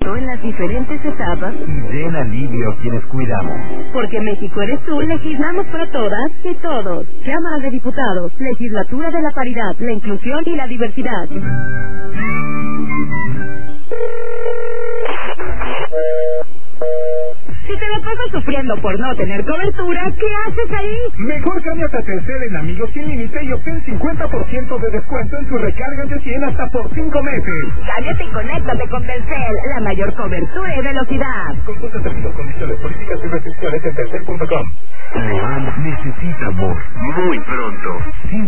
crecimiento en las diferentes etapas y den alivio a quienes cuidamos. Porque México eres tú, legislamos para todas y todos. Cámara de Diputados, Legislatura de la Paridad, la Inclusión y la Diversidad. Si te la pasas sufriendo por no tener cobertura, ¿qué haces ahí? Mejor cámbiate a Telcel en Amigos Sin Límite y obtén 50% de descuento en tus recargas de 100 hasta por 5 meses. Cámbiate y conéctate con Telcel, la mayor cobertura y velocidad. Consulta términos, condiciones, políticas y restricciones en telcel.com. León necesita amor muy pronto.